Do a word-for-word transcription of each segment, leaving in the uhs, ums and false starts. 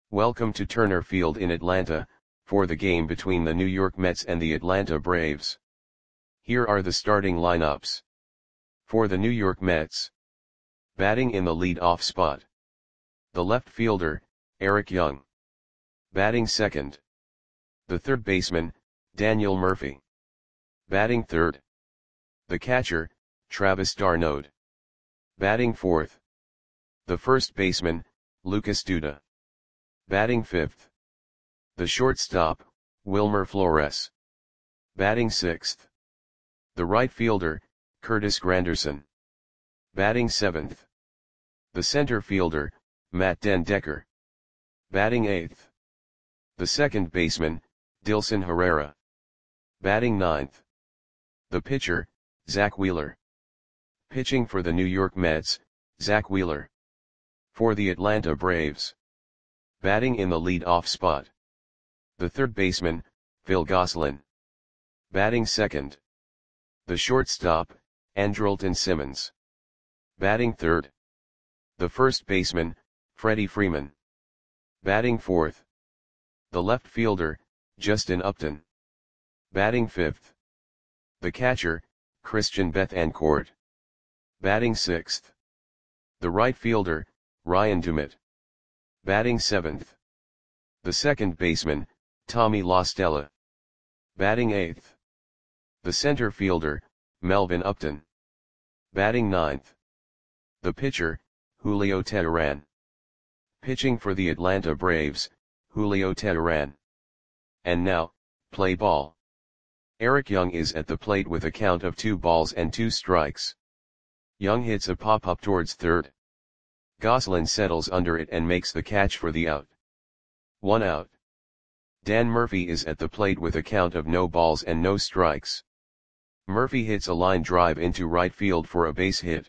Welcome to Turner Field in Atlanta, for the game between the New York Mets and the Atlanta Braves. Here are the starting lineups. For the New York Mets. Batting in the lead-off spot. The left fielder, Eric Young. Batting second. The third baseman, Daniel Murphy. Batting third. The catcher, Travis d'Arnaud. Batting fourth. The first baseman, Lucas Duda. Batting fifth. The shortstop, Wilmer Flores. Batting sixth. The right fielder, Curtis Granderson. Batting seventh. The center fielder, Matt den Dekker. Batting eighth. The second baseman, Dilson Herrera. Batting ninth. The pitcher, Zack Wheeler. Pitching for the New York Mets, Zack Wheeler. For the Atlanta Braves. Batting in the lead-off spot. The third baseman, Phil Gosselin. Batting second. The shortstop, Andrelton Simmons. Batting third. The first baseman, Freddie Freeman. Batting fourth. The left fielder, Justin Upton. Batting fifth. The catcher, Christian Bethancourt. Batting sixth. The right fielder, Ryan Doumit. Batting seventh. The second baseman, Tommy La Stella. Batting eighth. The center fielder, Melvin Upton. Batting ninth. The pitcher, Julio Teheran. Pitching for the Atlanta Braves, Julio Teheran. And now, play ball. Eric Young is at the plate with a count of two balls and two strikes. Young hits a pop-up towards third. Gosselin settles under it and makes the catch for the out. One out. Dan Murphy is at the plate with a count of no balls and no strikes. Murphy hits a line drive into right field for a base hit.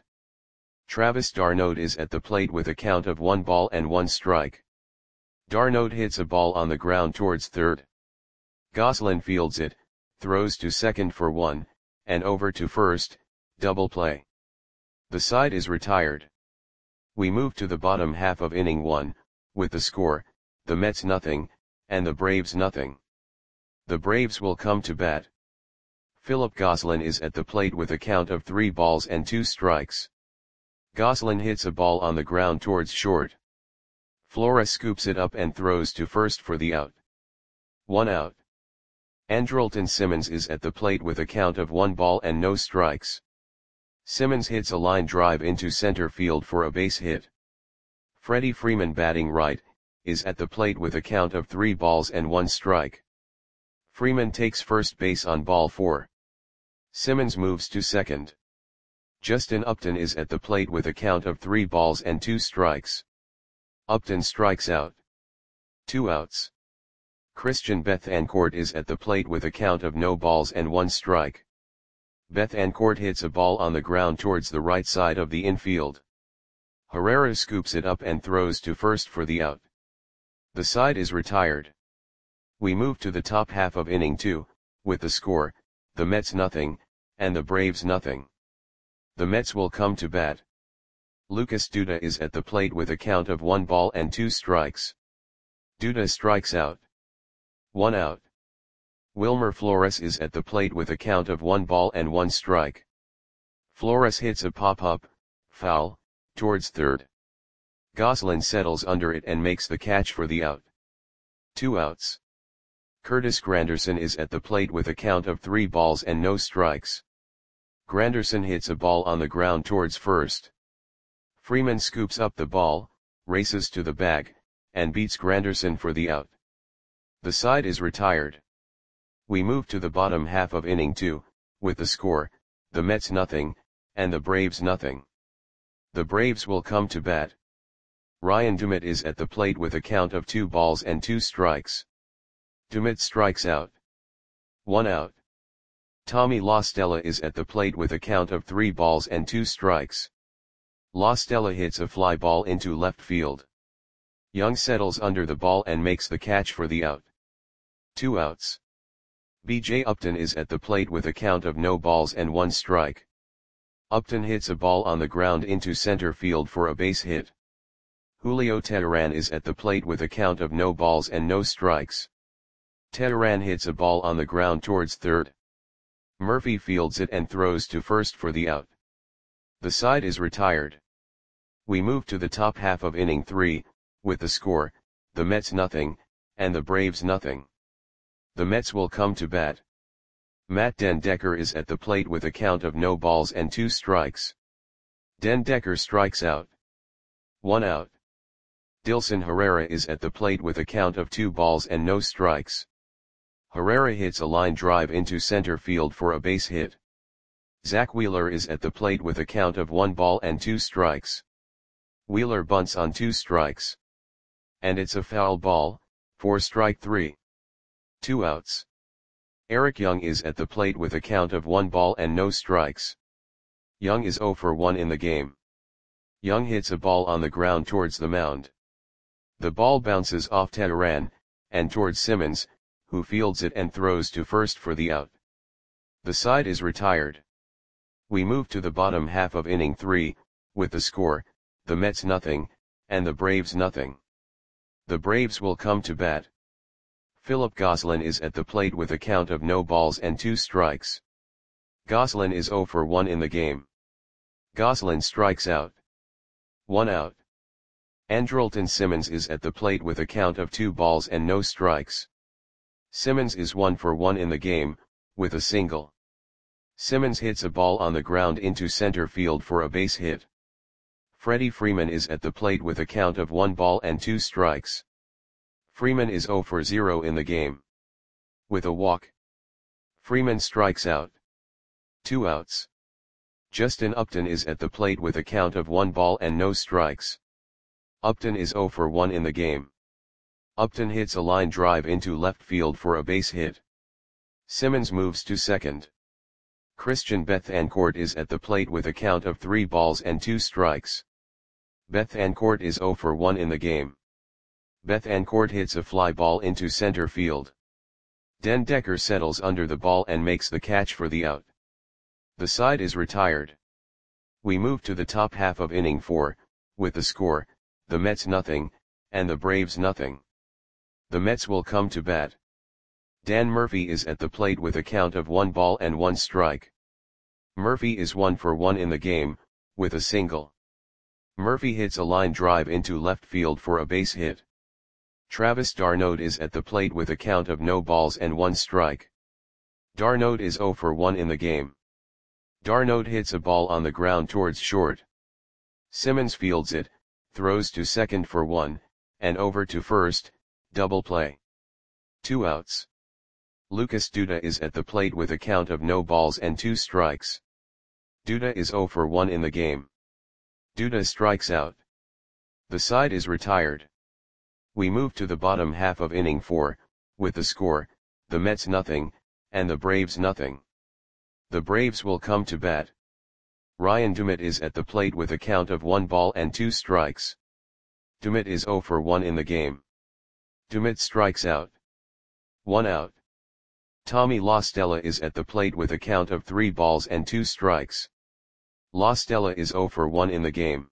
Travis d'Arnaud is at the plate with a count of one ball and one strike. d'Arnaud hits a ball on the ground towards third. Gosselin fields it, throws to second for one, and over to first, double play. The side is retired. We move to the bottom half of inning one, with the score, the Mets nothing, and the Braves nothing. The Braves will come to bat. Philip Gosselin is at the plate with a count of three balls and two strikes. Gosselin hits a ball on the ground towards short. Flores scoops it up and throws to first for the out. One out. Andrelton Simmons is at the plate with a count of one ball and no strikes. Simmons hits a line drive into center field for a base hit. Freddie Freeman, batting right, is at the plate with a count of three balls and one strike. Freeman takes first base on ball four. Simmons moves to second. Justin Upton is at the plate with a count of three balls and two strikes. Upton strikes out. Two outs. Christian Bethancourt is at the plate with a count of no balls and one strike. Bethancourt hits a ball on the ground towards the right side of the infield. Herrera scoops it up and throws to first for the out. The side is retired. We move to the top half of inning two, with the score, the Mets nothing, and the Braves nothing. The Mets will come to bat. Lucas Duda is at the plate with a count of one ball and two strikes. Duda strikes out. One out. Wilmer Flores is at the plate with a count of one ball and one strike. Flores hits a pop-up, foul, towards third. Gosselin settles under it and makes the catch for the out. Two outs. Curtis Granderson is at the plate with a count of three balls and no strikes. Granderson hits a ball on the ground towards first. Freeman scoops up the ball, races to the bag, and beats Granderson for the out. The side is retired. We move to the bottom half of inning two, with the score, the Mets nothing, and the Braves nothing. The Braves will come to bat. Ryan Doumit is at the plate with a count of two balls and two strikes. Doumit strikes out. One out. Tommy La Stella is at the plate with a count of three balls and two strikes. La Stella hits a fly ball into left field. Young settles under the ball and makes the catch for the out. Two outs. B J Upton is at the plate with a count of no balls and one strike. Upton hits a ball on the ground into center field for a base hit. Julio Teheran is at the plate with a count of no balls and no strikes. Teheran hits a ball on the ground towards third. Murphy fields it and throws to first for the out. The side is retired. We move to the top half of inning three, with the score, the Mets nothing, and the Braves nothing. The Mets will come to bat. Matt Den Decker is at the plate with a count of no balls and two strikes. Den Decker strikes out. One out. Dilson Herrera is at the plate with a count of two balls and no strikes. Herrera hits a line drive into center field for a base hit. Zach Wheeler is at the plate with a count of one ball and two strikes. Wheeler bunts on two strikes. And it's a foul ball, for strike three. Two outs. Eric Young is at the plate with a count of one ball and no strikes. Young is zero for one in the game. Young hits a ball on the ground towards the mound. The ball bounces off Teheran, and towards Simmons, who fields it and throws to first for the out. The side is retired. We move to the bottom half of inning three, with the score, the Mets nothing, and the Braves nothing. The Braves will come to bat. Philip Gosselin is at the plate with a count of no balls and two strikes. Gosselin is zero for one in the game. Gosselin strikes out. One out. Andrelton Simmons is at the plate with a count of two balls and no strikes. Simmons is one for one in the game, with a single. Simmons hits a ball on the ground into center field for a base hit. Freddie Freeman is at the plate with a count of one ball and two strikes. Freeman is zero for zero in the game. With a walk. Freeman strikes out. Two outs. Justin Upton is at the plate with a count of one ball and no strikes. Upton is zero for one in the game. Upton hits a line drive into left field for a base hit. Simmons moves to second. Christian Bethancourt is at the plate with a count of three balls and two strikes. Bethancourt is zero for one in the game. Bethancourt hits a fly ball into center field. Den Decker settles under the ball and makes the catch for the out. The side is retired. We move to the top half of inning four, with the score, the Mets nothing, and the Braves nothing. The Mets will come to bat. Dan Murphy is at the plate with a count of one ball and one strike. Murphy is one for one in the game, with a single. Murphy hits a line drive into left field for a base hit. Travis d'Arnaud is at the plate with a count of no balls and one strike. d'Arnaud is zero for one in the game. d'Arnaud hits a ball on the ground towards short. Simmons fields it, throws to second for one, and over to first, double play. Two outs. Lucas Duda is at the plate with a count of no balls and two strikes. Duda is zero for one in the game. Duda strikes out. The side is retired. We move to the bottom half of inning four, with the score, the Mets nothing, and the Braves nothing. The Braves will come to bat. Ryan Dumit is at the plate with a count of one ball and two strikes. Dumit is zero for one in the game. Dumit strikes out. One out. Tommy La Stella is at the plate with a count of three balls and two strikes. La Stella is zero for one in the game.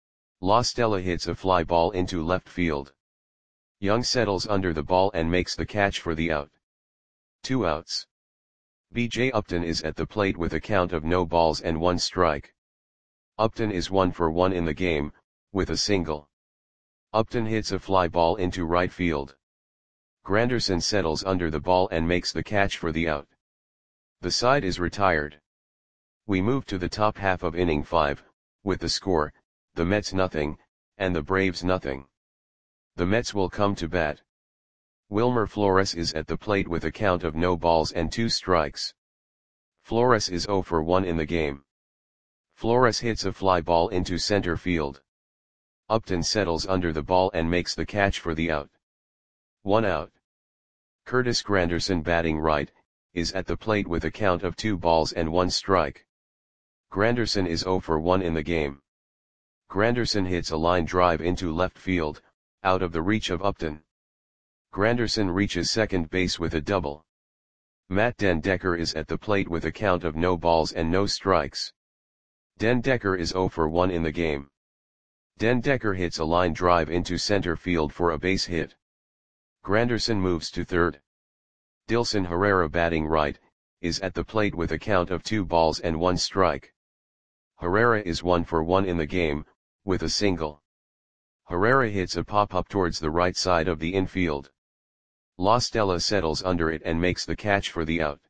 La Stella hits a fly ball into left field. Young settles under the ball and makes the catch for the out. Two outs. B J Upton is at the plate with a count of no balls and one strike. Upton is one for one in the game, with a single. Upton hits a fly ball into right field. Granderson settles under the ball and makes the catch for the out. The side is retired. We move to the top half of inning five, with the score, the Mets nothing, and the Braves nothing. The Mets will come to bat. Wilmer Flores is at the plate with a count of no balls and two strikes. Flores is zero for one in the game. Flores hits a fly ball into center field. Upton settles under the ball and makes the catch for the out. One out. Curtis Granderson, batting right, is at the plate with a count of two balls and one strike. Granderson is zero for one in the game. Granderson hits a line drive into left field, out of the reach of Upton. Granderson reaches second base with a double. Matt Den Decker is at the plate with a count of no balls and no strikes. Den Decker is zero for one in the game. Den Decker hits a line drive into center field for a base hit. Granderson moves to third. Dilson Herrera, batting right, is at the plate with a count of two balls and one strike. Herrera is one for one in the game, with a single. Herrera hits a pop-up towards the right side of the infield. La Stella settles under it and makes the catch for the out.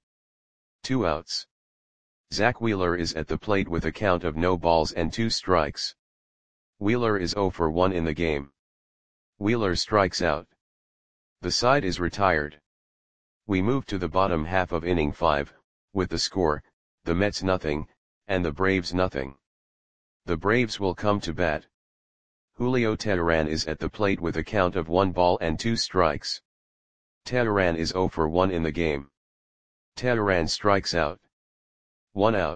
Two outs. Zach Wheeler is at the plate with a count of no balls and two strikes. Wheeler is zero for one in the game. Wheeler strikes out. The side is retired. We move to the bottom half of inning five, with the score, the Mets nothing, and the Braves nothing. The Braves will come to bat. Julio Teheran is at the plate with a count of one ball and two strikes. Teheran is zero for one in the game. Teheran strikes out. One out.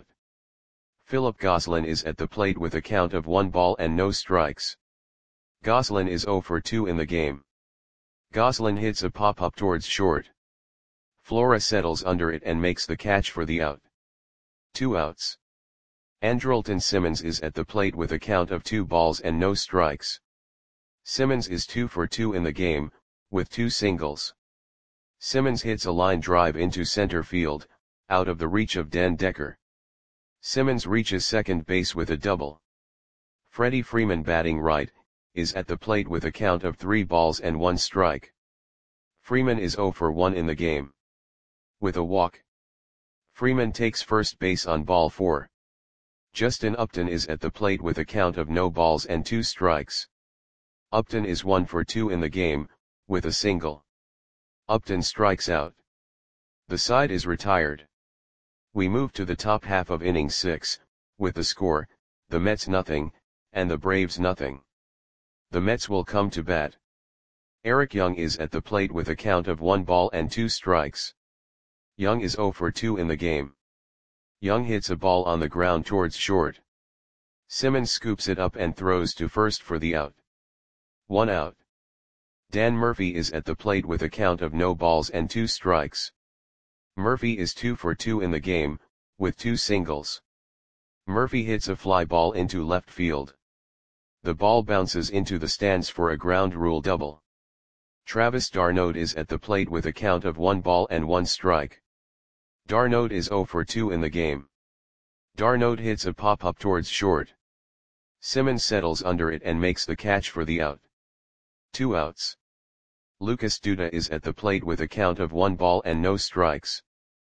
Philip Gosselin is at the plate with a count of one ball and no strikes. Gosselin is zero for two in the game. Gosselin hits a pop-up towards short. Flora settles under it and makes the catch for the out. Two outs. Andrelton Simmons is at the plate with a count of two balls and no strikes. Simmons is two for two in the game, with two singles. Simmons hits a line drive into center field, out of the reach of Den Decker. Simmons reaches second base with a double. Freddie Freeman, batting right, is at the plate with a count of three balls and one strike. Freeman is zero for one in the game. With a walk. Freeman takes first base on ball four. Justin Upton is at the plate with a count of no balls and two strikes. Upton is one for two in the game, with a single. Upton strikes out. The side is retired. We move to the top half of inning six, with the score, the Mets nothing, and the Braves nothing. The Mets will come to bat. Eric Young is at the plate with a count of one ball and two strikes. Young is zero for two in the game. Young hits a ball on the ground towards short. Simmons scoops it up and throws to first for the out. One out. Dan Murphy is at the plate with a count of no balls and two strikes. Murphy is two for two in the game, with two singles. Murphy hits a fly ball into left field. The ball bounces into the stands for a ground rule double. Travis d'Arnaud is at the plate with a count of one ball and one strike. d'Arnaud is zero for two in the game. d'Arnaud hits a pop-up towards short. Simmons settles under it and makes the catch for the out. Two outs. Lucas Duda is at the plate with a count of one ball and no strikes.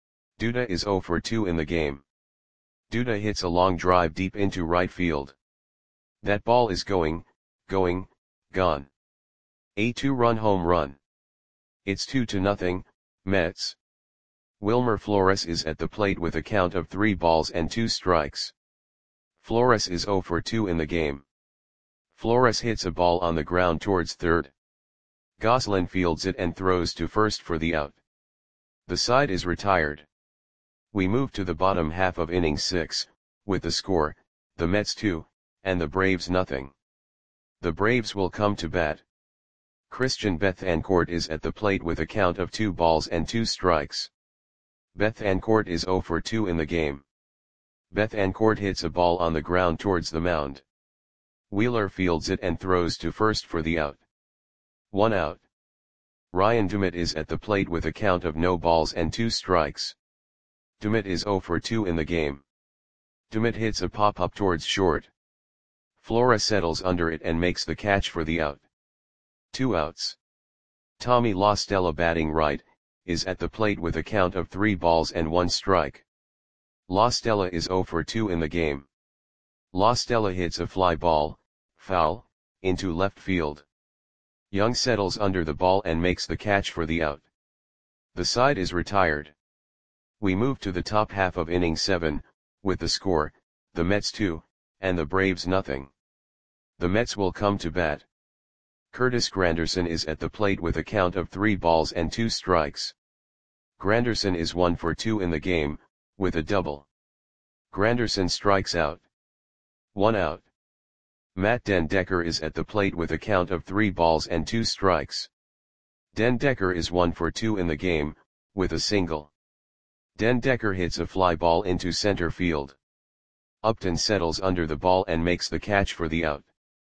Duda is zero for two in the game. Duda hits a long drive deep into right field. That ball is going, going, gone. A two-run home run. It's two to nothing, Mets. Wilmer Flores is at the plate with a count of three balls and two strikes. Flores is zero for two in the game. Flores hits a ball on the ground towards third. Gosselin fields it and throws to first for the out. The side is retired. We move to the bottom half of inning six, with the score, the Mets two, and the Braves nothing. The Braves will come to bat. Christian Bethancourt is at the plate with a count of two balls and two strikes. Bethancourt is zero for two in the game. Bethancourt hits a ball on the ground towards the mound. Wheeler fields it and throws to first for the out. One out. Ryan Dumit is at the plate with a count of no balls and two strikes. Dumit is zero for two in the game. Dumit hits a pop-up towards short. Flora settles under it and makes the catch for the out. Two outs. Tommy La Stella, batting right, is at the plate with a count of three balls and one strike. La Stella is zero for two in the game. La Stella hits a fly ball, foul, into left field. Young settles under the ball and makes the catch for the out. The side is retired. We move to the top half of inning seven, with the score, the Mets two, and the Braves nothing. The Mets will come to bat. Curtis Granderson is at the plate with a count of three balls and two strikes. Granderson is one for two in the game, with a double. Granderson strikes out. One out. Matt Den Decker is at the plate with a count of three balls and two strikes. Den Decker is one for two in the game, with a single. Den Decker hits a fly ball into center field. Upton settles under the ball and makes the catch for the out.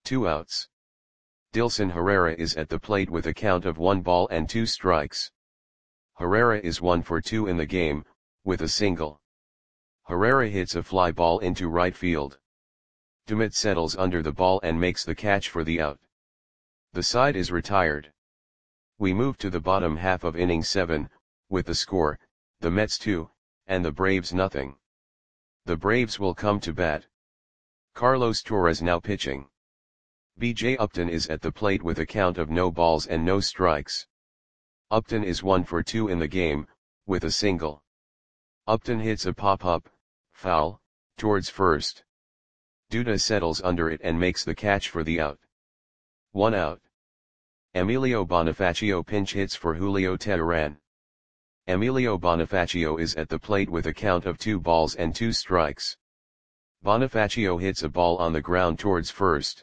Two outs. Dilson Herrera is at the plate with a count of one ball and two strikes. Herrera is one for two in the game, with a single. Herrera hits a fly ball into right field. Dumit settles under the ball and makes the catch for the out. The side is retired. We move to the bottom half of inning seven, with the score, the Mets two, and the Braves nothing. The Braves will come to bat. Carlos Torres now pitching. B J Upton is at the plate with a count of no balls and no strikes. Upton is one for two in the game, with a single. Upton hits a pop-up, foul, towards first. Duda settles under it and makes the catch for the out. One out. Emilio Bonifacio pinch hits for Julio Teheran. Emilio Bonifacio is at the plate with a count of two balls and two strikes. Bonifacio hits a ball on the ground towards first.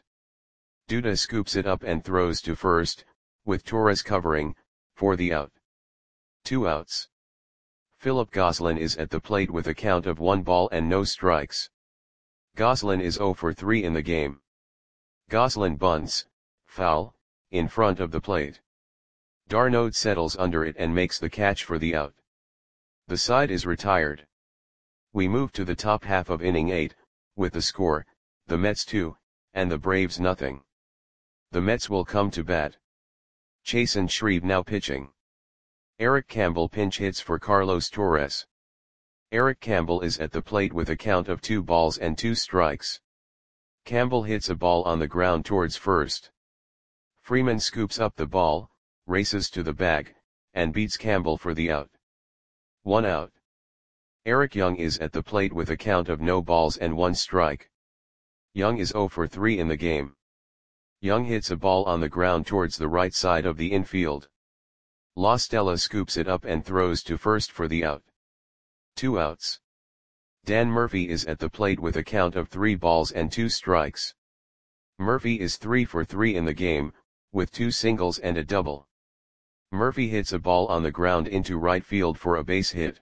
Duda scoops it up and throws to first, with Torres covering, for the out. Two outs. Philip Gosselin is at the plate with a count of one ball and no strikes. Gosselin is zero for three in the game. Gosselin bunts, foul, in front of the plate. d'Arnaud settles under it and makes the catch for the out. The side is retired. We move to the top half of inning eight, with the score, the Mets two, and the Braves nothing. The Mets will come to bat. Chasen Shreve now pitching. Eric Campbell pinch hits for Carlos Torres. Eric Campbell is at the plate with a count of two balls and two strikes. Campbell hits a ball on the ground towards first. Freeman scoops up the ball, races to the bag, and beats Campbell for the out. One out. Eric Young is at the plate with a count of no balls and one strike. Young is zero for three in the game. Young hits a ball on the ground towards the right side of the infield. La Stella scoops it up and throws to first for the out. Two outs. Dan Murphy is at the plate with a count of three balls and two strikes. Murphy is three for three in the game, with two singles and a double. Murphy hits a ball on the ground into right field for a base hit.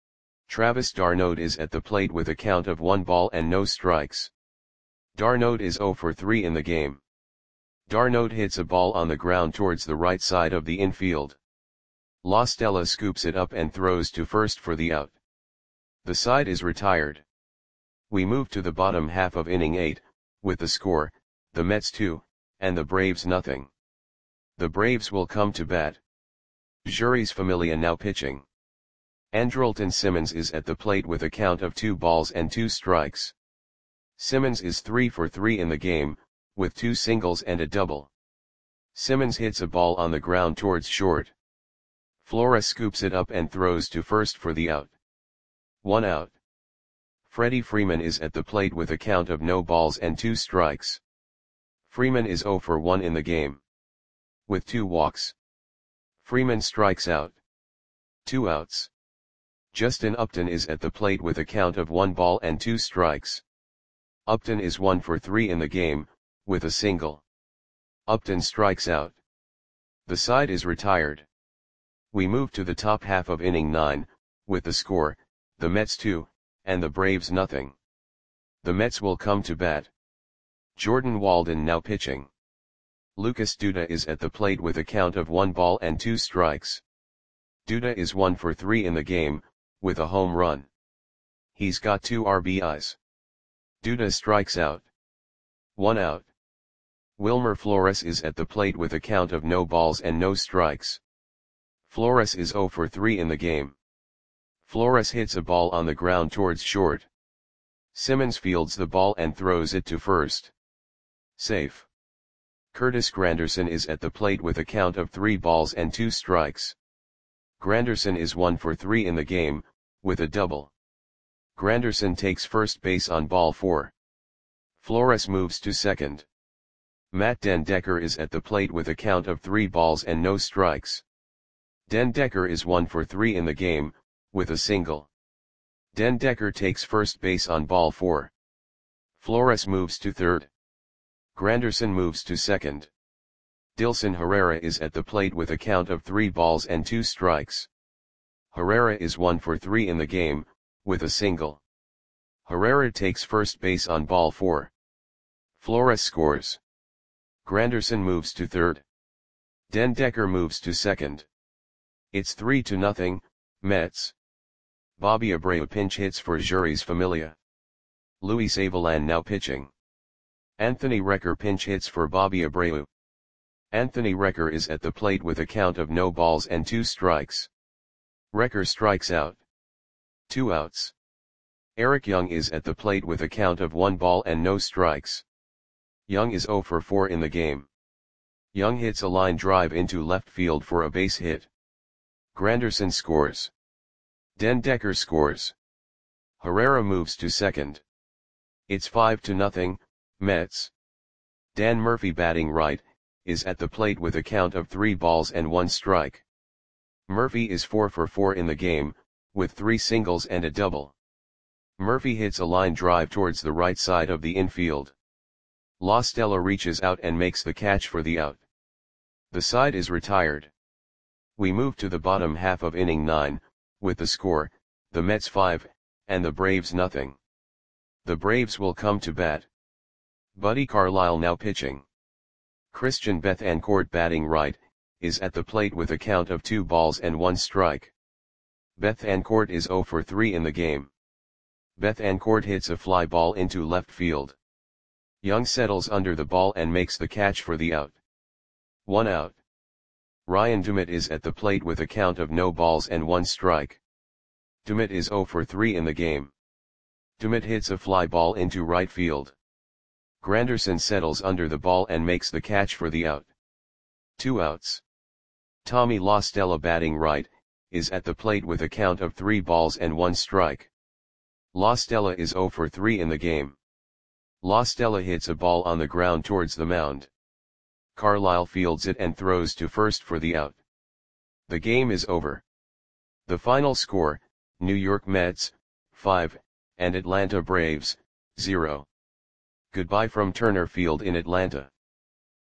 Travis d'Arnaud is at the plate with a count of one ball and no strikes. d'Arnaud is zero for three in the game. d'Arnaud hits a ball on the ground towards the right side of the infield. La Stella scoops it up and throws to first for the out. The side is retired. We move to the bottom half of inning eight, with the score, the Mets two, and the Braves nothing. The Braves will come to bat. Juris Familia now pitching. Andrelton Simmons is at the plate with a count of two balls and two strikes. Simmons is three for three in the game, with two singles and a double. Simmons hits a ball on the ground towards short. Flores scoops it up and throws to first for the out. One out. Freddie Freeman is at the plate with a count of no balls and two strikes. Freeman is zero for one in the game. With two walks. Freeman strikes out. Two outs. Justin Upton is at the plate with a count of one ball and two strikes. Upton is one for three in the game, with a single. Upton strikes out. The side is retired. We move to the top half of inning nine, with the score, the Mets two, and the Braves nothing. The Mets will come to bat. Jordan Walden now pitching. Lucas Duda is at the plate with a count of one ball and two strikes. Duda is one for three in the game, with a home run. He's got two R B Is. Duda strikes out. One out. Wilmer Flores is at the plate with a count of no balls and no strikes. Flores is zero for three in the game. Flores hits a ball on the ground towards short. Simmons fields the ball and throws it to first. Safe. Curtis Granderson is at the plate with a count of three balls and two strikes. Granderson is one for three in the game, with a double. Granderson takes first base on ball four. Flores moves to second. Matt Den Decker is at the plate with a count of three balls and no strikes. Den Decker is one for three in the game, with a single. Den Decker takes first base on ball four. Flores moves to third. Granderson moves to second. Dilson Herrera is at the plate with a count of three balls and two strikes. Herrera is one for three in the game, with a single. Herrera takes first base on ball four. Flores scores. Granderson moves to third. Den Dekker moves to second. It's three to nothing, Mets. Bobby Abreu pinch hits for Jeurys Familia. Luis Avilan now pitching. Anthony Recker pinch hits for Bobby Abreu. Anthony Recker is at the plate with a count of no balls and two strikes. Recker strikes out. Two outs. Eric Young is at the plate with a count of one ball and no strikes. Young is zero for four in the game. Young hits a line drive into left field for a base hit. Granderson scores. Den Dekker scores. Herrera moves to second. It's five to nothing, Mets. Dan Murphy batting right, is at the plate with a count of three balls and one strike. Murphy is four for four in the game, with three singles and a double. Murphy hits a line drive towards the right side of the infield. La Stella reaches out and makes the catch for the out. The side is retired. We move to the bottom half of inning nine, with the score, the Mets five, and the Braves nothing. The Braves will come to bat. Buddy Carlisle now pitching. Christian Bethancourt batting right, is at the plate with a count of two balls and one strike. Bethancourt is zero for three in the game. Bethancourt hits a fly ball into left field. Young settles under the ball and makes the catch for the out. One out. Ryan Dumit is at the plate with a count of no balls and one strike. Dumit is zero for three in the game. Dumit hits a fly ball into right field. Granderson settles under the ball and makes the catch for the out. Two outs. Tommy La Stella batting right, is at the plate with a count of three balls and one strike. La Stella is zero for three in the game. La Stella hits a ball on the ground towards the mound. Carlisle fields it and throws to first for the out. The game is over. The final score, New York Mets, five, and Atlanta Braves, zero. Goodbye from Turner Field in Atlanta.